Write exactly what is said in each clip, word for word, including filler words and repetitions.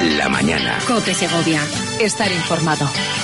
la mañana. COPE Segovia. Estar informado.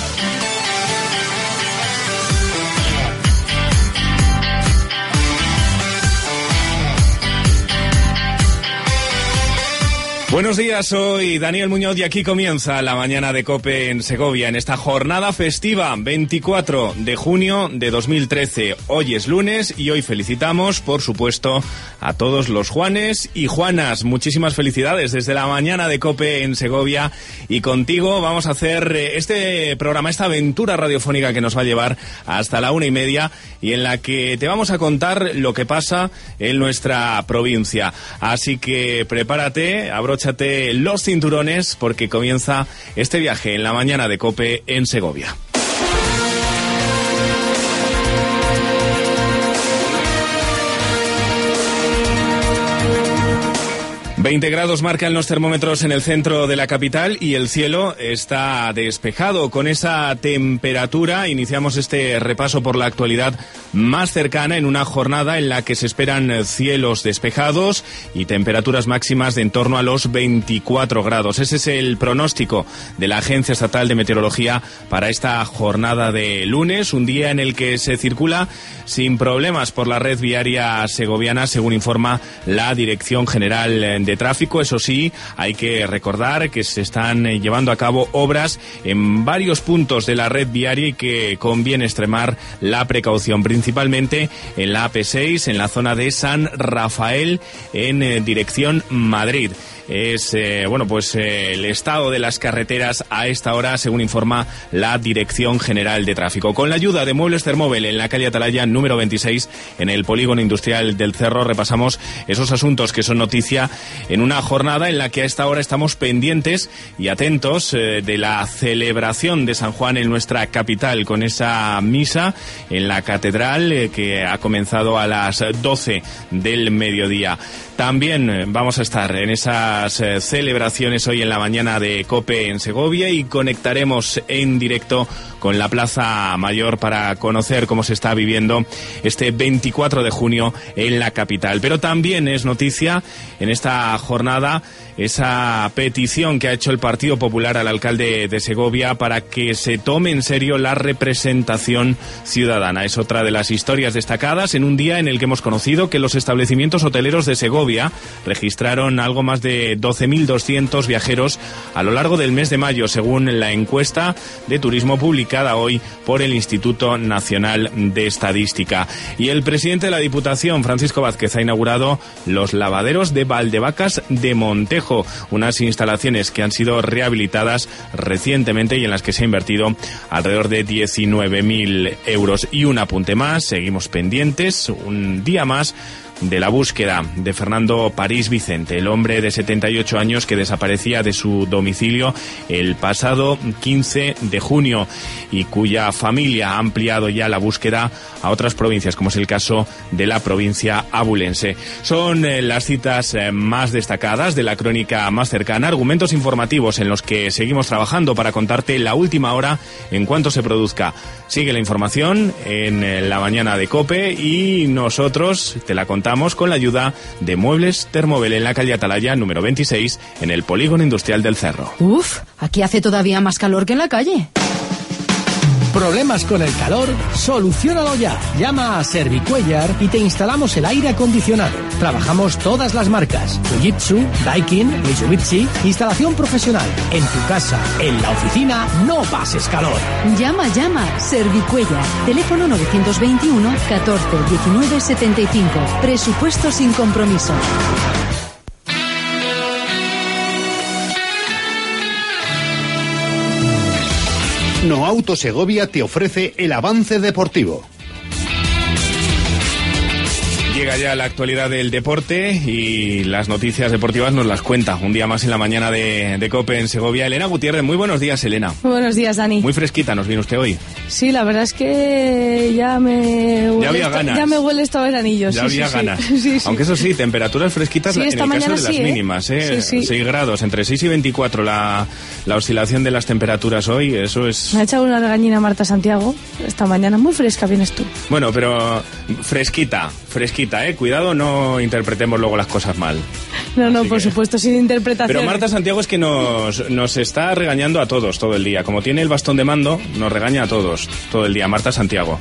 Buenos días, soy Daniel Muñoz y aquí comienza la mañana de COPE en Segovia, en esta jornada festiva, veinticuatro de junio de dos mil trece. Hoy es lunes y hoy felicitamos, por supuesto, a todos los Juanes y Juanas. Muchísimas felicidades desde la mañana de COPE en Segovia, y contigo vamos a hacer este programa, esta aventura radiofónica que nos va a llevar hasta la una y media y en la que te vamos a contar lo que pasa en nuestra provincia. Así que prepárate, abróchate los cinturones porque comienza este viaje en la mañana de COPE en Segovia. veinte grados marcan los termómetros en el centro de la capital y el cielo está despejado. Con esa temperatura iniciamos este repaso por la actualidad más cercana en una jornada en la que se esperan cielos despejados y temperaturas máximas de en torno a los veinticuatro grados. Ese es el pronóstico de la Agencia Estatal de Meteorología para esta jornada de lunes, un día en el que se circula sin problemas por la red viaria segoviana, según informa la Dirección General de Tráfico. Eso sí, hay que recordar que se están llevando a cabo obras en varios puntos de la red viaria y que conviene extremar la precaución, principalmente en la A P seis, en la zona de San Rafael, en eh, dirección Madrid. Es, eh, bueno, pues eh, el estado de las carreteras a esta hora, según informa la Dirección General de Tráfico. Con la ayuda de Muebles Termóvel en la calle Atalaya número veintiséis, en el Polígono Industrial del Cerro, repasamos esos asuntos que son noticia en una jornada en la que a esta hora estamos pendientes y atentos eh, de la celebración de San Juan en nuestra capital, con esa misa en la catedral eh, que ha comenzado a las doce del mediodía. También eh, vamos a estar en esa Eh, celebraciones hoy en la mañana de COPE en Segovia y conectaremos en directo con la Plaza Mayor para conocer cómo se está viviendo este veinticuatro de junio en la capital. Pero también es noticia en esta jornada esa petición que ha hecho el Partido Popular al alcalde de Segovia para que se tome en serio la representación ciudadana. Es otra de las historias destacadas en un día en el que hemos conocido que los establecimientos hoteleros de Segovia registraron algo más de doce mil doscientos viajeros a lo largo del mes de mayo, según la encuesta de turismo publicada hoy por el Instituto Nacional de Estadística. Y el presidente de la Diputación, Francisco Vázquez, ha inaugurado los lavaderos de Valdevacas de Montejo, unas instalaciones que han sido rehabilitadas recientemente y en las que se ha invertido alrededor de diecinueve mil euros. Y un apunte más, seguimos pendientes, un día más de la búsqueda de Fernando París Vicente, el hombre de setenta y ocho años que desaparecía de su domicilio el pasado quince de junio y cuya familia ha ampliado ya la búsqueda a otras provincias, como es el caso de la provincia abulense. Son eh, las citas eh, más destacadas de la crónica más cercana, argumentos informativos en los que seguimos trabajando para contarte la última hora en cuanto se produzca. Sigue la información en eh, la mañana de COPE y nosotros te la contamos con la ayuda de Muebles Termóvel en la calle Atalaya número veintiséis, en el Polígono Industrial del Cerro. Uf, aquí hace todavía más calor que en la calle. ¿Problemas con el calor? Soluciónalo ya. Llama a Servicuellar y te instalamos el aire acondicionado. Trabajamos todas las marcas: Fujitsu, Daikin, Mitsubishi. Instalación profesional. En tu casa, en la oficina, no pases calor. Llama, llama. Servicuellar. Teléfono novecientos veintiuno catorce diecinueve setenta y cinco. Presupuesto sin compromiso. No Auto Segovia te ofrece el avance deportivo. Llega ya la actualidad del deporte y las noticias deportivas nos las cuenta un día más en la mañana de, de COPE en Segovia. Elena Gutiérrez, muy buenos días, Elena. Muy buenos días, Dani. Muy fresquita nos viene usted hoy. Sí, la verdad es que ya me huele, ya había esto, ganas. Ya me huele esto a veranillo. Ya sí, había sí, ganas. Sí, sí. Aunque eso sí, temperaturas fresquitas sí, en el caso de las sí, mínimas, ¿eh? Sí, sí. seis grados, entre seis y veinticuatro la, la oscilación de las temperaturas hoy, eso es... Me ha echado una regañina Marta Santiago esta mañana, muy fresca vienes tú. Bueno, pero fresquita, fresquita. bonita, ¿eh? Cuidado, no interpretemos luego las cosas mal. No, no, Así por que... supuesto, sin interpretación. Pero Marta Santiago es que nos, nos está regañando a todos todo el día. Como tiene el bastón de mando, nos regaña a todos todo el día, Marta Santiago.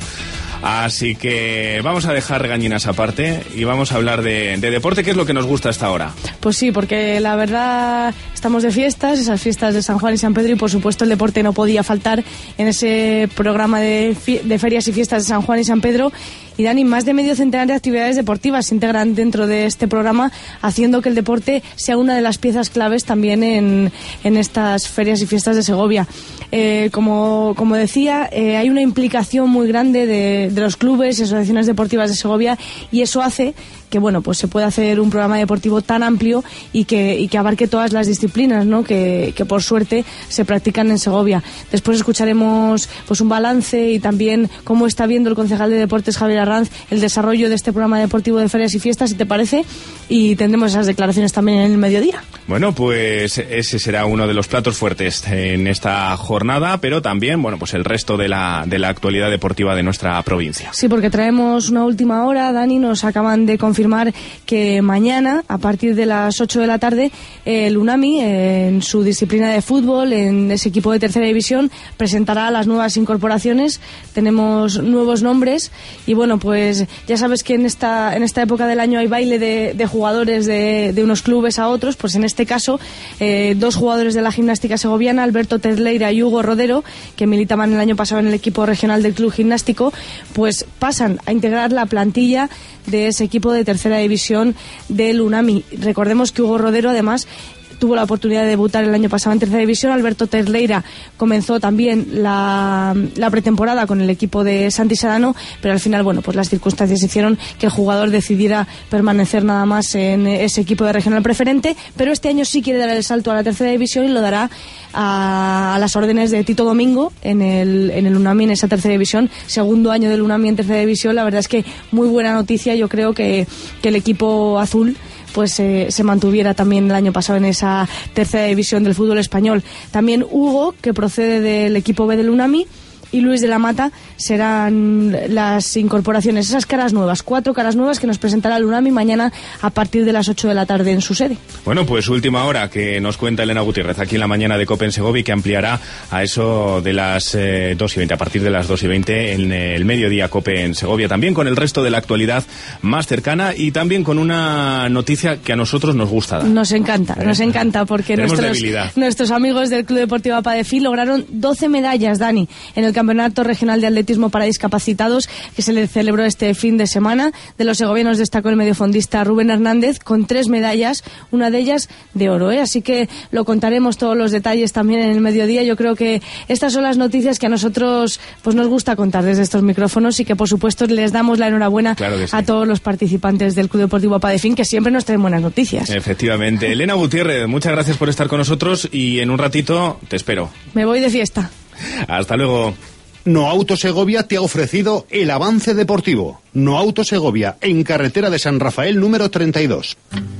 Así que vamos a dejar regañinas aparte y vamos a hablar de, de deporte, que es lo que nos gusta hasta ahora. Pues sí, porque la verdad estamos de fiestas, esas fiestas de San Juan y San Pedro, y por supuesto el deporte no podía faltar en ese programa de, de ferias y fiestas de San Juan y San Pedro. Y Dani, más de medio centenar de actividades deportivas se integran dentro de este programa, haciendo que el deporte sea una de las piezas claves también en, en estas ferias y fiestas de Segovia. Eh, como, como decía, eh, hay una implicación muy grande de, de los clubes y asociaciones deportivas de Segovia, y eso hace que bueno, pues se pueda hacer un programa deportivo tan amplio y que, y que abarque todas las disciplinas, ¿no? que, que por suerte se practican en Segovia. Después escucharemos pues un balance y también cómo está viendo el concejal de deportes Javier Arranz el desarrollo de este programa deportivo de ferias y fiestas, si te parece, y tendremos esas declaraciones también en el mediodía. Bueno, pues ese será uno de los platos fuertes en esta jornada, pero también, bueno, pues el resto de la, de la actualidad deportiva de nuestra provincia. Sí, porque traemos una última hora, Dani, nos acaban de confirmar que mañana, a partir de las ocho de la tarde, el UNAMI, en su disciplina de fútbol, en ese equipo de tercera división, presentará las nuevas incorporaciones. Tenemos nuevos nombres y bueno, pues ya sabes que en esta en esta época del año hay baile de, de jugadores de, de unos clubes a otros. Pues en este caso, eh, dos jugadores de la gimnástica segoviana, Alberto Tedleira y Hugo Rodero, que militaban el año pasado en el equipo regional del club gimnástico, pues pasan a integrar la plantilla de ese equipo de tercera división del UNAMI. Recordemos que Hugo Rodero, además, tuvo la oportunidad de debutar el año pasado en tercera división. Alberto Tedleira comenzó también la, la pretemporada con el equipo de Santi Sedano, pero al final, bueno, pues las circunstancias hicieron que el jugador decidiera permanecer nada más en ese equipo de regional preferente, pero este año sí quiere dar el salto a la tercera división y lo dará a, a las órdenes de Tito Domingo en el, en el UNAMI, en esa tercera división. Segundo año del UNAMI en tercera división. La verdad es que muy buena noticia. Yo creo que, que el equipo azul pues eh, se mantuviera también el año pasado en esa tercera división del fútbol español. También Hugo, que procede del equipo B del UNAMI, y Luis de la Mata serán las incorporaciones, esas caras nuevas, cuatro caras nuevas que nos presentará el UNAMI mañana a partir de las ocho de la tarde en su sede. Bueno, pues última hora que nos cuenta Elena Gutiérrez aquí en la mañana de COPE en Segovia, que ampliará a eso de las eh, dos y veinte, a partir de las dos y veinte en el mediodía COPE en Segovia, también con el resto de la actualidad más cercana y también con una noticia que a nosotros nos gusta dar. Nos encanta, ¿Eh? nos encanta porque nuestros, nuestros amigos del Club Deportivo Apadefí lograron doce medallas, Dani, en el Campeonato Regional de Atletismo para Discapacitados que se le celebró este fin de semana. De los segovianos destacó el mediofondista Rubén Hernández con tres medallas, una de ellas de oro, ¿eh? Así que lo contaremos todos los detalles también en el mediodía. Yo creo que estas son las noticias que a nosotros pues nos gusta contar desde estos micrófonos y que por supuesto les damos la enhorabuena claro sí. a todos los participantes del Club Deportivo Apadefín, que siempre nos traen buenas noticias. Efectivamente. Elena Gutiérrez, muchas gracias por estar con nosotros y en un ratito te espero. Me voy de fiesta. Hasta luego. No Auto Segovia te ha ofrecido el avance deportivo. No Auto Segovia, en carretera de San Rafael número treinta y dos.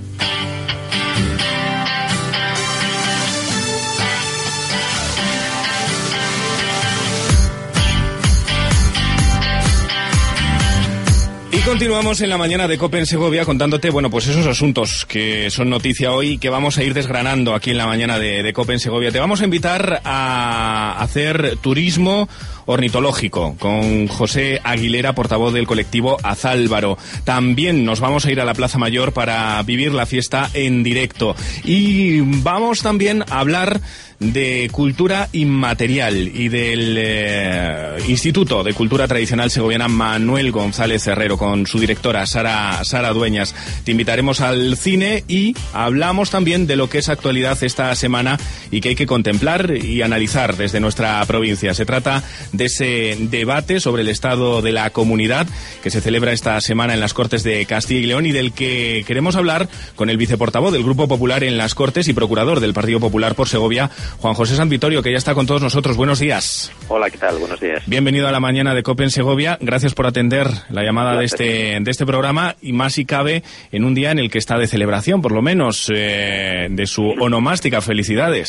Y continuamos en la mañana de COPE en Segovia contándote, bueno, pues esos asuntos que son noticia hoy y que vamos a ir desgranando aquí en la mañana de, de COPE en Segovia. Te vamos a invitar a hacer turismo ornitológico con José Aguilera, portavoz del colectivo Azálvaro. También nos vamos a ir a la Plaza Mayor para vivir la fiesta en directo. Y vamos también a hablar de cultura inmaterial y del eh, Instituto de Cultura Tradicional Segoviana Manuel González Herrero con su directora Sara, Sara Dueñas. Te invitaremos al cine y hablamos también de lo que es actualidad esta semana y que hay que contemplar y analizar desde nuestra provincia. Se trata de ese debate sobre el estado de la comunidad que se celebra esta semana en las Cortes de Castilla y León y del que queremos hablar con el viceportavoz del Grupo Popular en las Cortes y procurador del Partido Popular por Segovia, Juan José Sanvitorio, que ya está con todos nosotros. Buenos días. Hola, ¿qué tal? Buenos días. Bienvenido a la mañana de COPE en Segovia. Gracias por atender la llamada de este, de este programa y más si cabe en un día en el que está de celebración, por lo menos, eh, de su onomástica. Felicidades. Muchas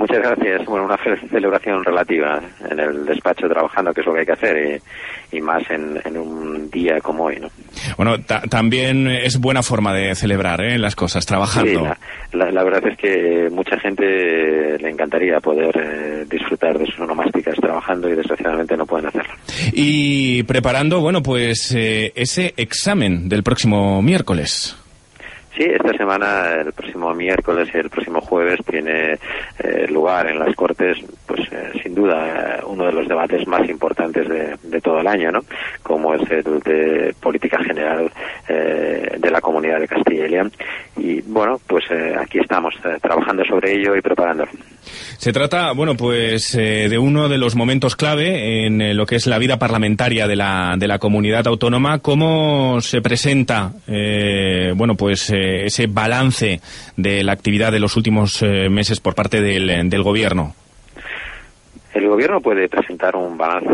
Muchas gracias. Bueno, una celebración relativa en el despacho trabajando, que es lo que hay que hacer, y, y más en, en un día como hoy, ¿no? Bueno, ta también es buena forma de celebrar, ¿eh?, las cosas, trabajando. Sí, la, la, la verdad es que mucha gente le encantaría poder eh, disfrutar de sus onomásticas trabajando y desgraciadamente no pueden hacerlo. Y preparando, bueno, pues eh, ese examen del próximo miércoles. Sí, esta semana, el próximo miércoles y el próximo jueves, tiene eh, lugar en las Cortes, pues eh, sin duda, eh, uno de los debates más importantes de, de todo el año, ¿no? Como es el de política general eh, de la Comunidad de Castilla y León. Y bueno, pues eh, aquí estamos eh, trabajando sobre ello y preparándolo. Se trata, bueno, pues eh, de uno de los momentos clave en eh, lo que es la vida parlamentaria de la, de la comunidad autónoma. ¿Cómo se presenta, eh, bueno, pues eh, ese balance de la actividad de los últimos eh, meses por parte del, del Gobierno? El Gobierno puede presentar un balance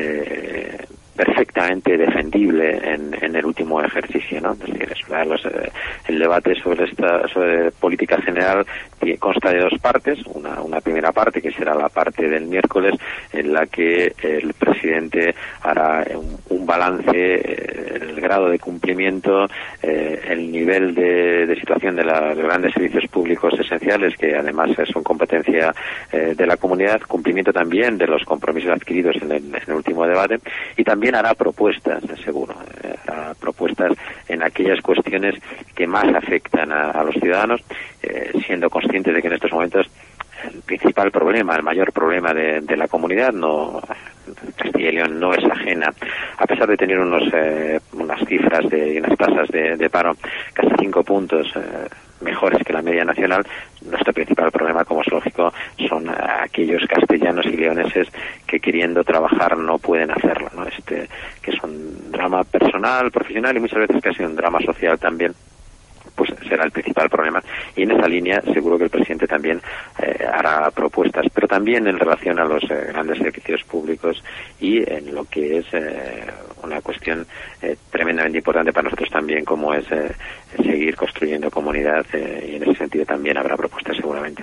eh, perfectamente defendible en, en el último ejercicio, ¿no? Es decir, los, eh, el debate sobre esta sobre política general consta de dos partes. Una, una primera parte, que será la parte del miércoles, en la que el presidente hará un, un balance, eh, el grado de cumplimiento, eh, el nivel de, de situación de los grandes servicios públicos esenciales, que además son competencia eh, de la comunidad, cumplimiento también de los compromisos adquiridos en el, en el último debate, y también hará propuestas, seguro, eh, hará propuestas en aquellas cuestiones que más afectan a, a los ciudadanos, eh, siendo conscientes de que en estos momentos el principal problema, el mayor problema de, de la comunidad, no, Castilla y León no es ajena, a pesar de tener unos eh, unas cifras de, y unas tasas de, de paro casi cinco puntos eh, mejores que la media nacional. Nuestro principal problema, como es lógico, son aquellos castellanos y leoneses que, queriendo trabajar, no pueden hacerlo, ¿no? Este, que es un drama personal, profesional y muchas veces casi un drama social también, pues será el principal problema. Y en esa línea seguro que el presidente también eh, hará propuestas, pero también en relación a los eh, grandes servicios públicos y en lo que es eh, una cuestión eh, tremendamente importante para nosotros también, como es eh, seguir construyendo comunidad, eh, y en ese sentido también habrá propuestas seguramente.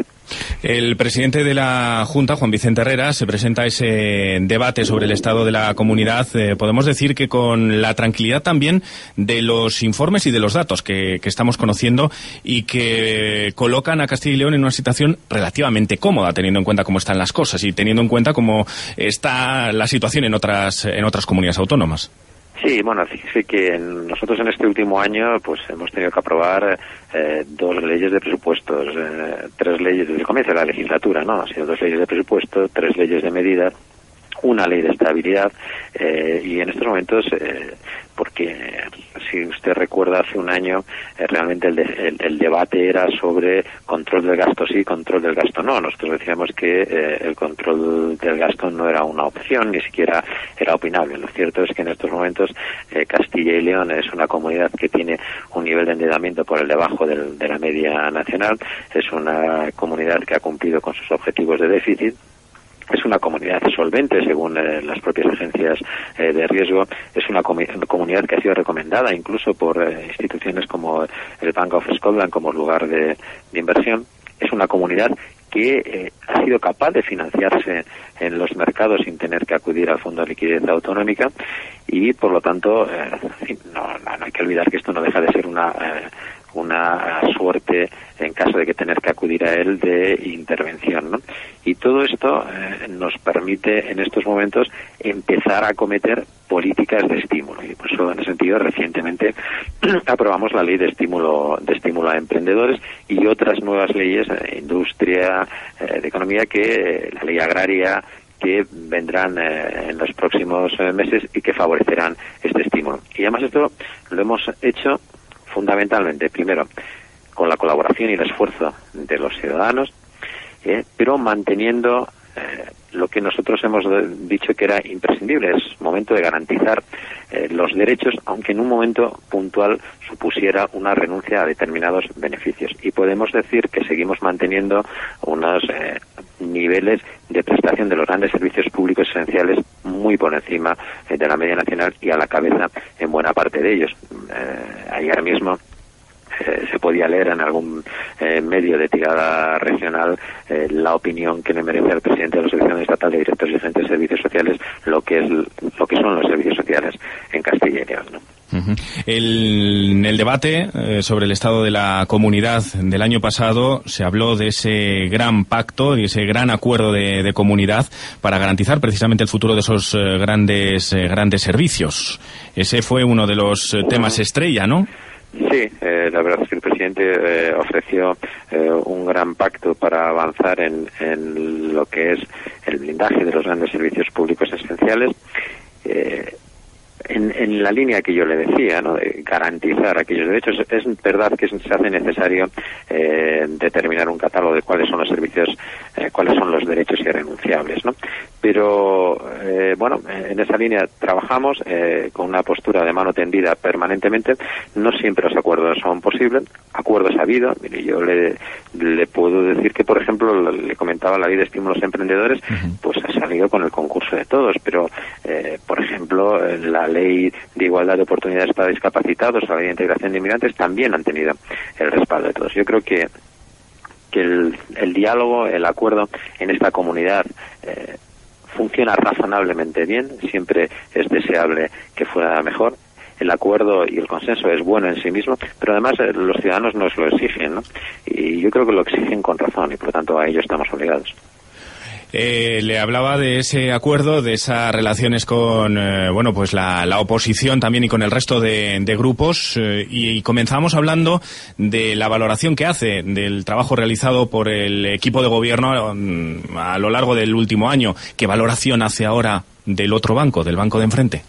El presidente de la Junta, Juan Vicente Herrera, se presenta a ese debate sobre el estado de la comunidad, eh, podemos decir que con la tranquilidad también de los informes y de los datos que, que estamos conociendo y que colocan a Castilla y León en una situación relativamente cómoda, teniendo en cuenta cómo están las cosas y teniendo en cuenta cómo está la situación en otras, en otras comunidades autónomas. Sí, bueno, fíjese que nosotros en este último año pues hemos tenido que aprobar eh, dos leyes de presupuestos, eh, tres leyes desde el comienzo de la legislatura, ¿no? Han sido dos leyes de presupuesto, tres leyes de medida, una ley de estabilidad, eh, y en estos momentos, eh, porque si usted recuerda hace un año, eh, realmente el, de, el, el debate era sobre control del gasto sí, control del gasto no. Nosotros decíamos que eh, el control del gasto no era una opción, ni siquiera era opinable. Lo cierto es que en estos momentos eh, Castilla y León es una comunidad que tiene un nivel de endeudamiento por el debajo del, de la media nacional, es una comunidad que ha cumplido con sus objetivos de déficit, es una comunidad solvente según eh, las propias agencias eh, de riesgo, es una com comunidad que ha sido recomendada incluso por eh, instituciones como el Bank of Scotland como lugar de, de inversión, es una comunidad que eh, ha sido capaz de financiarse en los mercados sin tener que acudir al Fondo de Liquidez Autonómica y por lo tanto eh, no, no, no hay que olvidar que esto no deja de ser una eh, una suerte en caso de que tener que acudir a él de intervención, ¿no? Y todo esto eh, nos permite en estos momentos empezar a acometer políticas de estímulo y por eso en ese sentido recientemente aprobamos la ley de estímulo de estímulo a emprendedores y otras nuevas leyes de industria, eh, de economía, que eh, la ley agraria, que vendrán eh, en los próximos eh, meses y que favorecerán este estímulo. Y además esto lo hemos hecho fundamentalmente, primero, con la colaboración y el esfuerzo de los ciudadanos, eh, pero manteniendo eh, lo que nosotros hemos dicho que era imprescindible. Es momento de garantizar eh, los derechos, aunque en un momento puntual supusiera una renuncia a determinados beneficios. Y podemos decir que seguimos manteniendo unos eh, niveles de prestación de los grandes servicios públicos esenciales muy por encima eh, de la media nacional y a la cabeza en buena parte de ellos. Eh, ayer mismo eh, se podía leer en algún eh, medio de tirada regional eh, la opinión que le merece al presidente de la Asociación Estatal de Directores y Agentes de Servicios Sociales lo que es lo que son los servicios sociales en Castilla y León, ¿no? Uh-huh. El, en el debate eh, sobre el estado de la comunidad del año pasado se habló de ese gran pacto y ese gran acuerdo de, de comunidad para garantizar precisamente el futuro de esos eh, grandes eh, grandes servicios. Ese fue uno de los eh, temas estrella, ¿no? Sí, eh, la verdad es que el presidente eh, ofreció eh, un gran pacto para avanzar en, en lo que es el blindaje de los grandes servicios públicos esenciales. Eh, En, en la línea que yo le decía, ¿no?, de garantizar aquellos derechos. Es verdad que se hace necesario eh, determinar un catálogo de cuáles son los servicios, eh, cuáles son los derechos irrenunciables, ¿no? Pero, eh, bueno, en esa línea trabajamos eh, con una postura de mano tendida permanentemente. No siempre los acuerdos son posibles. Acuerdos ha habido. Mire, yo le, le puedo decir que, por ejemplo, le comentaba la ley de estímulos a emprendedores, pues ha salido con el concurso de todos, pero, eh, por ejemplo, la ley de igualdad de oportunidades para discapacitados, la ley de integración de inmigrantes, también han tenido el respaldo de todos. Yo creo que que el, el diálogo, el acuerdo en esta comunidad eh, funciona razonablemente bien. Siempre es deseable que fuera mejor. El acuerdo y el consenso es bueno en sí mismo, pero además eh, los ciudadanos nos lo exigen, ¿no? Y yo creo que lo exigen con razón y por lo tanto a ello estamos obligados. Eh, le hablaba de ese acuerdo, de esas relaciones con, eh, bueno, pues la, la oposición también y con el resto de, de grupos, eh, y, y comenzamos hablando de la valoración que hace del trabajo realizado por el equipo de gobierno um, a lo largo del último año. ¿Qué valoración hace ahora del otro banco, del banco de enfrente?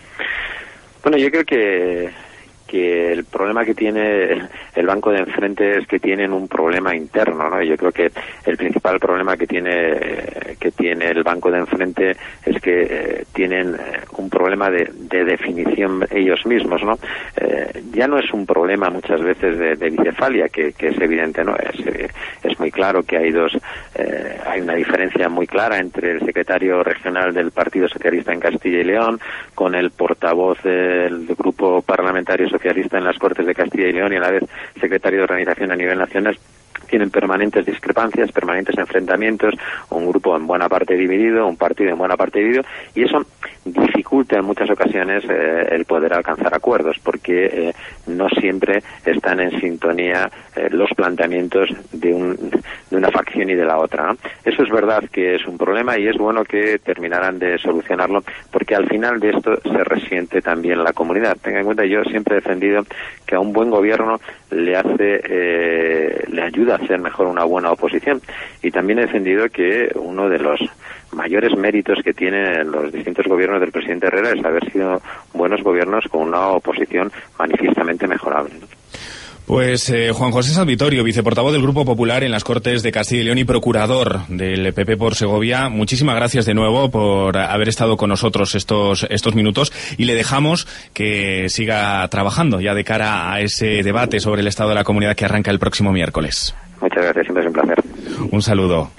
Bueno, yo creo que que el problema que tiene el banco de enfrente es que tienen un problema interno, ¿no? Yo creo que el principal problema que tiene que tiene el banco de enfrente es que eh, tienen un problema de, de definición ellos mismos, ¿no? Eh, ya no es un problema muchas veces de, de bicefalia, que, que es evidente, ¿no? Es, es muy claro que hay dos, eh, hay una diferencia muy clara entre el secretario regional del Partido Socialista en Castilla y León con el portavoz del grupo parlamentario socialista en las Cortes de Castilla y León y a la vez secretario de organización a nivel nacional. Tienen permanentes discrepancias, permanentes enfrentamientos, un grupo en buena parte dividido, un partido en buena parte dividido, y eso dificulta en muchas ocasiones eh, el poder alcanzar acuerdos, porque eh, no siempre están en sintonía eh, los planteamientos de, un, de una facción y de la otra, ¿no? Eso es verdad que es un problema y es bueno que terminaran de solucionarlo, porque al final de esto se resiente también la comunidad. Tenga en cuenta, yo siempre he defendido que a un buen gobierno le hace, eh, le ayuda a hacer mejor una buena oposición, y también he defendido que uno de los mayores méritos que tienen los distintos gobiernos del presidente Herrera es haber sido buenos gobiernos con una oposición manifiestamente mejorable, ¿no? Pues eh, Juan José Salvitorio, viceportavoz del Grupo Popular en las Cortes de Castilla y León y procurador del P P por Segovia, muchísimas gracias de nuevo por haber estado con nosotros estos estos minutos, y le dejamos que siga trabajando ya de cara a ese debate sobre el estado de la comunidad que arranca el próximo miércoles. Muchas gracias, siempre es un placer. Un saludo.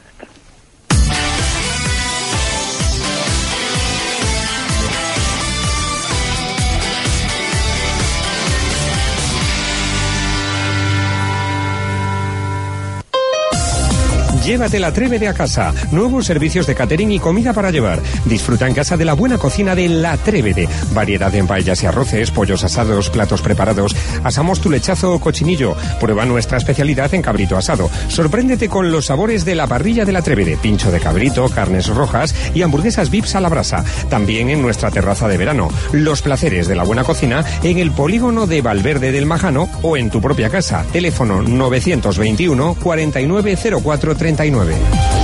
Llévate la Trébede a casa. Nuevos servicios de catering y comida para llevar. Disfruta en casa de la buena cocina de La Trébede. Variedad en paellas y arroces, pollos asados, platos preparados. Asamos tu lechazo o cochinillo. Prueba nuestra especialidad en cabrito asado. Sorpréndete con los sabores de la parrilla de La Trébede. Pincho de cabrito, carnes rojas y hamburguesas V I Ps a la brasa. También en nuestra terraza de verano. Los placeres de la buena cocina en el polígono de Valverde del Majano o en tu propia casa. Teléfono novecientos veintiuno, cuarenta y nueve cero cuatro treinta y nueve.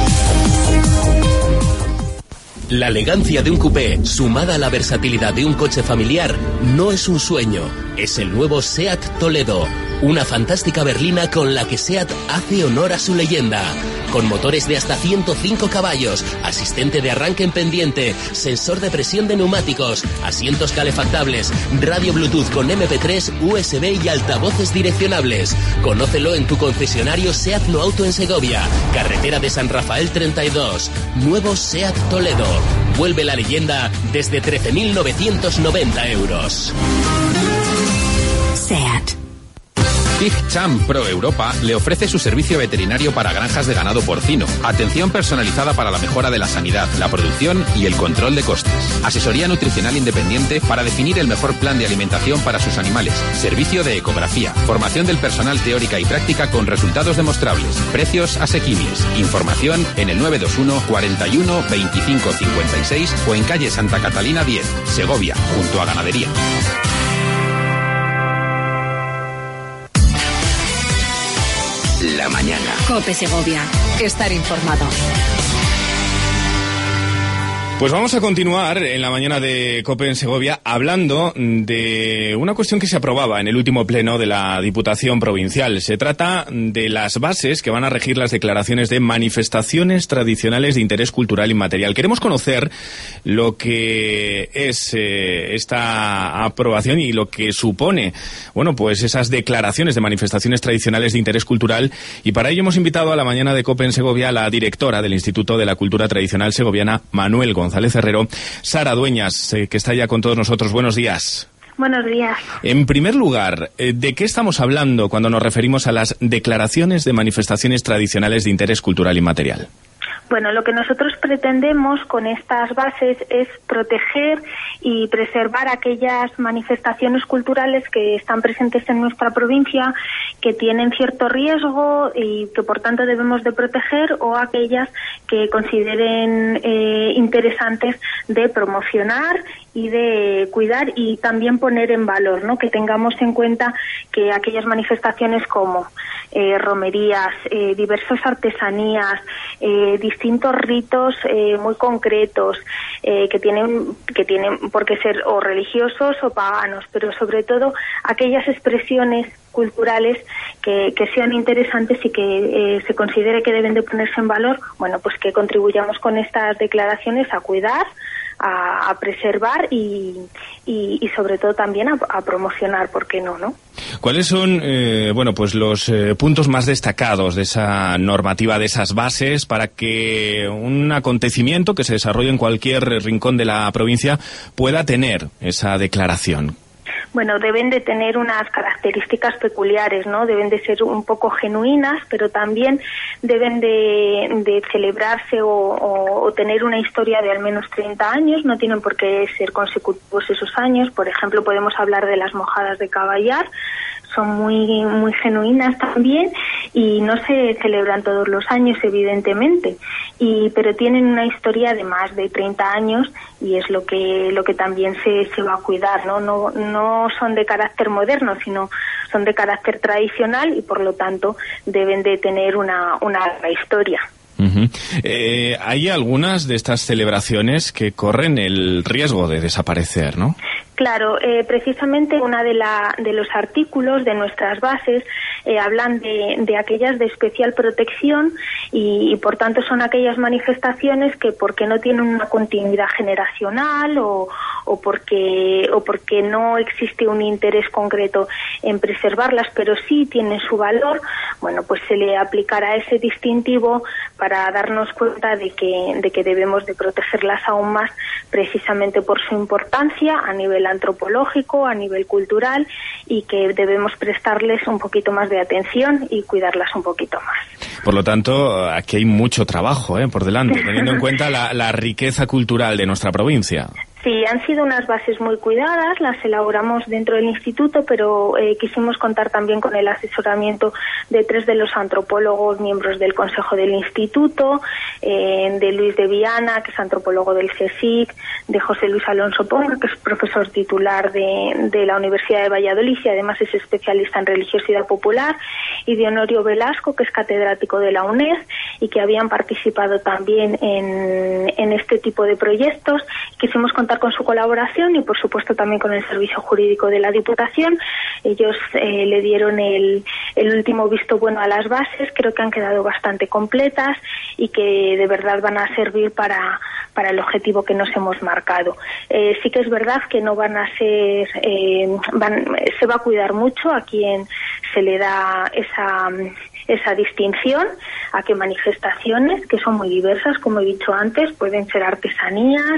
La elegancia de un coupé, sumada a la versatilidad de un coche familiar, no es un sueño. Es el nuevo SEAT Toledo. Una fantástica berlina con la que SEAT hace honor a su leyenda. Con motores de hasta ciento cinco caballos, asistente de arranque en pendiente, sensor de presión de neumáticos, asientos calefactables, radio Bluetooth con eme pe tres, u ese be y altavoces direccionables. Conócelo en tu concesionario SEAT No Auto en Segovia, carretera de San Rafael treinta y dos. Nuevo SEAT Toledo. Vuelve la leyenda desde trece mil novecientos noventa euros. SEAT. Pig Champ Pro Europa le ofrece su servicio veterinario para granjas de ganado porcino. Atención personalizada para la mejora de la sanidad, la producción y el control de costes. Asesoría nutricional independiente para definir el mejor plan de alimentación para sus animales. Servicio de ecografía. Formación del personal teórica y práctica con resultados demostrables. Precios asequibles. Información en el nueve dos uno, cuarenta y uno, veinticinco cincuenta y seis o en calle Santa Catalina diez, Segovia, junto a Ganadería. La mañana. COPE Segovia. Estar informado. Pues vamos a continuar en la mañana de COPE en Segovia hablando de una cuestión que se aprobaba en el último pleno de la Diputación Provincial. Se trata de las bases que van a regir las declaraciones de manifestaciones tradicionales de interés cultural inmaterial. Queremos conocer lo que es eh, esta aprobación y lo que supone, bueno, pues esas declaraciones de manifestaciones tradicionales de interés cultural, y para ello hemos invitado a la mañana de COPE en Segovia a la directora del Instituto de la Cultura Tradicional Segoviana, Manuel González González Herrero, Sara Dueñas, eh, que está ya con todos nosotros. Buenos días. Buenos días. En primer lugar, ¿de qué estamos hablando cuando nos referimos a las declaraciones de manifestaciones tradicionales de interés cultural inmaterial? Bueno, lo que nosotros pretendemos con estas bases es proteger y preservar aquellas manifestaciones culturales que están presentes en nuestra provincia, que tienen cierto riesgo y que por tanto debemos de proteger, o aquellas que consideren eh, interesantes de promocionar y de cuidar y también poner en valor, ¿no? Que tengamos en cuenta que aquellas manifestaciones como eh, romerías, eh, diversas artesanías, eh, distintos ritos eh, muy concretos eh, que tienen que tienen por qué ser o religiosos o paganos, pero sobre todo aquellas expresiones culturales que, que sean interesantes y que eh, se considere que deben de ponerse en valor, bueno, pues que contribuyamos con estas declaraciones a cuidar, a, a preservar y, y, y sobre todo también a, a promocionar, ¿por qué no, no? ¿Cuáles son, eh, bueno, pues los eh, puntos más destacados de esa normativa, de esas bases, para que un acontecimiento que se desarrolle en cualquier rincón de la provincia pueda tener esa declaración? Bueno, deben de tener unas características peculiares, ¿no? Deben de ser un poco genuinas, pero también deben de, de celebrarse o, o, o tener una historia de al menos treinta años. No tienen por qué ser consecutivos esos años. Por ejemplo, podemos hablar de las mojadas de Caballar. Son muy muy genuinas también y no se celebran todos los años, evidentemente, y pero tienen una historia de más de treinta años y es lo que lo que también se, se va a cuidar, ¿no? No no son de carácter moderno, sino son de carácter tradicional y por lo tanto deben de tener una una larga historia. Uh-huh. Eh, hay algunas de estas celebraciones que corren el riesgo de desaparecer, ¿no? Claro, eh, precisamente una de, la, de los artículos de nuestras bases eh, hablan de, de aquellas de especial protección y, y por tanto son aquellas manifestaciones que porque no tienen una continuidad generacional o, o porque o porque no existe un interés concreto en preservarlas, pero sí tienen su valor, bueno, pues se le aplicará ese distintivo para darnos cuenta de que de que debemos de protegerlas aún más, precisamente por su importancia a nivel antropológico, a nivel cultural, y que debemos prestarles un poquito más de atención y cuidarlas un poquito más. Por lo tanto, aquí hay mucho trabajo ¿eh? por delante, teniendo en cuenta la, la riqueza cultural de nuestra provincia. Sí, han sido unas bases muy cuidadas, las elaboramos dentro del instituto, pero eh, quisimos contar también con el asesoramiento de tres de los antropólogos miembros del Consejo del Instituto, eh, de Luis de Viana, que es antropólogo del CSIC, de José Luis Alonso Ponga, que es profesor titular de, de la Universidad de Valladolid y además es especialista en religiosidad popular, y de Honorio Velasco, que es catedrático de la UNED y que habían participado también en, en este tipo de proyectos. Quisimos contar con su colaboración y por supuesto también con el servicio jurídico de la Diputación. Ellos eh, le dieron el, el último visto bueno a las bases, creo que han quedado bastante completas y que de verdad van a servir para, para el objetivo que nos hemos marcado. Eh, sí que es verdad que no van a ser, eh, van, se va a cuidar mucho a quien se le da esa esa distinción, a qué manifestaciones, que son muy diversas, como he dicho antes, pueden ser artesanías,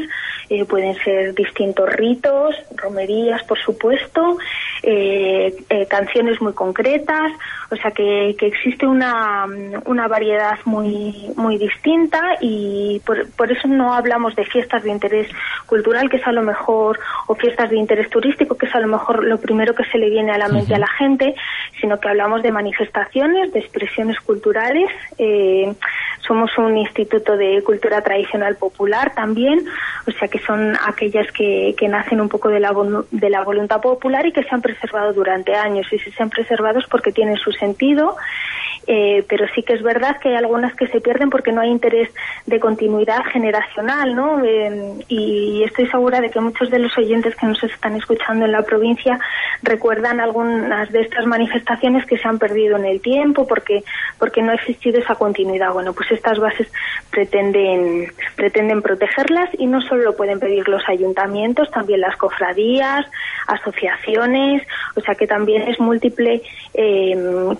eh, pueden ser distintos ritos, romerías, por supuesto, eh, eh, canciones muy concretas, o sea que, que existe una, una variedad muy, muy distinta y por, por eso no hablamos de fiestas de interés cultural, que es a lo mejor, o fiestas de interés turístico, que es a lo mejor lo primero que se le viene a la mente uh-huh. a la gente, sino que hablamos de manifestaciones, de expresiones culturales. Eh, somos un instituto de cultura tradicional popular también, o sea que son aquellas que, que nacen un poco de la, de la voluntad popular y que se han preservado durante años, y si se han preservado es porque tienen su sentido. Eh, pero sí que es verdad que hay algunas que se pierden porque no hay interés de continuidad generacional, ¿no? Eh, y estoy segura de que muchos de los oyentes que nos están escuchando en la provincia recuerdan algunas de estas manifestaciones que se han perdido en el tiempo porque porque no ha existido esa continuidad. Bueno, pues estas bases pretenden pretenden protegerlas, y no solo lo pueden pedir los ayuntamientos, también las cofradías, asociaciones, o sea que también es múltiple eh,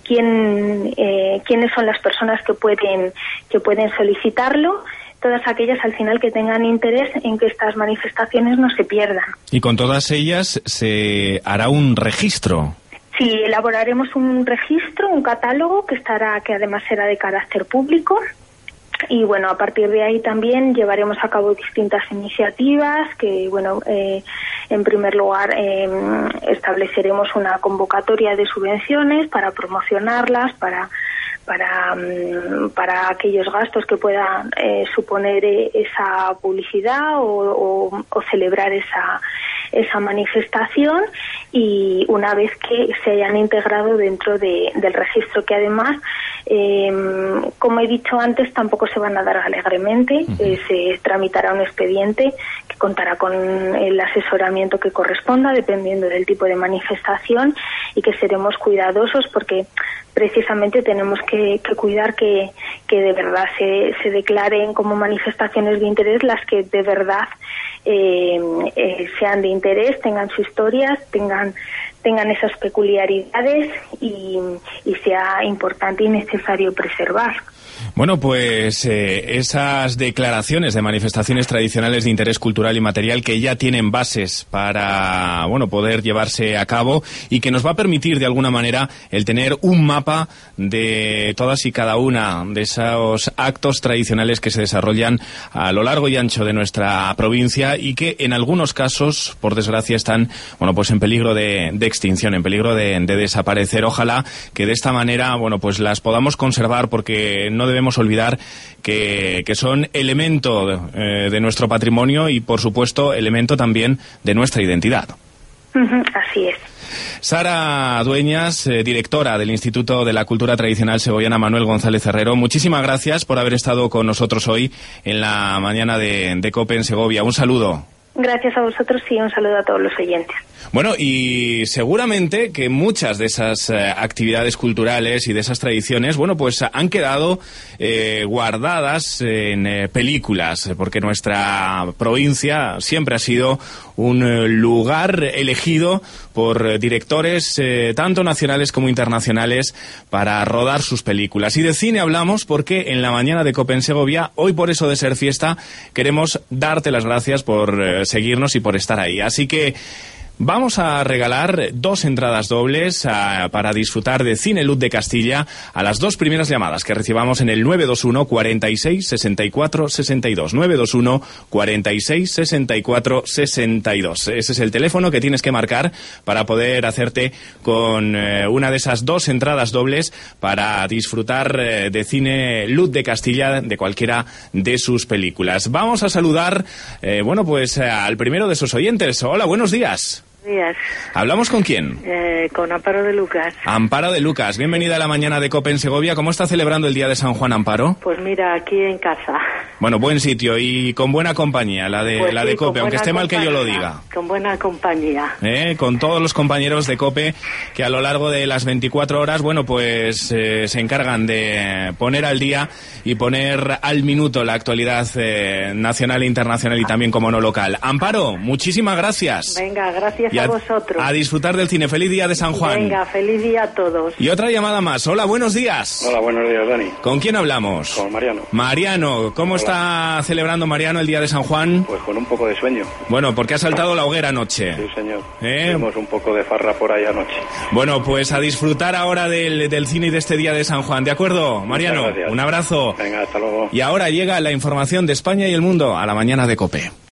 quién eh, quiénes son las personas que pueden que pueden solicitarlo, todas aquellas al final que tengan interés en que estas manifestaciones no se pierdan. Y con todas ellas se hará un registro. Sí, elaboraremos un registro, un catálogo que estará, que además será de carácter público. Y bueno, a partir de ahí también llevaremos a cabo distintas iniciativas que, bueno, eh, en primer lugar eh, estableceremos una convocatoria de subvenciones para promocionarlas, para para para aquellos gastos que puedan eh, suponer eh, esa publicidad o, o, o celebrar esa esa manifestación, y una vez que se hayan integrado dentro de, del registro, que además, eh, como he dicho antes, tampoco se van a dar alegremente. Uh-huh. eh, se tramitará un expediente que contará con el asesoramiento que corresponda dependiendo del tipo de manifestación, y que seremos cuidadosos porque precisamente tenemos que, que cuidar que, que de verdad se, se declaren como manifestaciones de interés las que de verdad eh, eh, sean de interés, tengan su historia, tengan tengan esas peculiaridades y, y sea importante y necesario preservar. Bueno, pues eh, esas declaraciones de manifestaciones tradicionales de interés cultural y material que ya tienen bases para, bueno, poder llevarse a cabo, y que nos va a permitir de alguna manera el tener un mapa de todas y cada una de esos actos tradicionales que se desarrollan a lo largo y ancho de nuestra provincia, y que en algunos casos, por desgracia, están, bueno, pues en peligro de, de extinción, en peligro de, de desaparecer. Ojalá que de esta manera, bueno, pues las podamos conservar, porque no debemos olvidar que, que son elemento eh, de nuestro patrimonio y, por supuesto, elemento también de nuestra identidad. Uh-huh, así es. Sara Dueñas, eh, directora del Instituto de la Cultura Tradicional Segoviana Manuel González Herrero, muchísimas gracias por haber estado con nosotros hoy en la mañana de, de COPE en Segovia. Un saludo. Gracias a vosotros y un saludo a todos los oyentes. Bueno, y seguramente que muchas de esas eh, actividades culturales y de esas tradiciones, bueno, pues han quedado eh, guardadas en eh, películas, porque nuestra provincia siempre ha sido un eh, lugar elegido por eh, directores eh, tanto nacionales como internacionales para rodar sus películas. Y de cine hablamos porque en la mañana de COPE en Segovia, hoy por eso de ser fiesta, queremos darte las gracias por eh, seguirnos y por estar ahí. Así que vamos a regalar dos entradas dobles a, para disfrutar de Cine Luz de Castilla a las dos primeras llamadas que recibamos en el nueve dos uno, cuarenta y seis, sesenta y cuatro, sesenta y dos. nueve dos uno, cuarenta y seis, sesenta y cuatro, sesenta y dos. Ese es el teléfono que tienes que marcar para poder hacerte con eh, una de esas dos entradas dobles para disfrutar eh, de Cine Luz de Castilla, de cualquiera de sus películas. Vamos a saludar, eh, bueno, pues eh, al primero de sus oyentes. Hola, buenos días. Días. ¿Hablamos con quién? Eh, con Amparo de Lucas. Amparo de Lucas, bienvenida a la mañana de COPE en Segovia. ¿Cómo está celebrando el día de San Juan, Amparo? Pues mira, aquí en casa. Bueno, buen sitio y con buena compañía, la de, pues la sí, de COPE, aunque esté mal que yo lo diga. Con buena compañía. ¿Eh? Con todos los compañeros de COPE que a lo largo de las veinticuatro horas, bueno, pues eh, se encargan de poner al día y poner al minuto la actualidad eh, nacional e internacional y también, como no, local. Amparo, muchísimas gracias. Venga, gracias. Gracias y a, a vosotros. A disfrutar del cine. Feliz día de San Juan. Venga, feliz día a todos. Y otra llamada más. Hola, buenos días. Hola, buenos días, Dani. ¿Con quién hablamos? Con Mariano. Mariano, ¿cómo Hola. está celebrando Mariano el día de San Juan? Pues con un poco de sueño. Bueno, porque ha saltado la hoguera anoche. Sí, señor. ¿Eh? Tuvimos un poco de farra por ahí anoche. Bueno, pues a disfrutar ahora del, del cine y de este día de San Juan. ¿De acuerdo, Mariano? Muchas gracias. Un abrazo. Venga, hasta luego. Y ahora llega la información de España y el mundo a la mañana de COPE.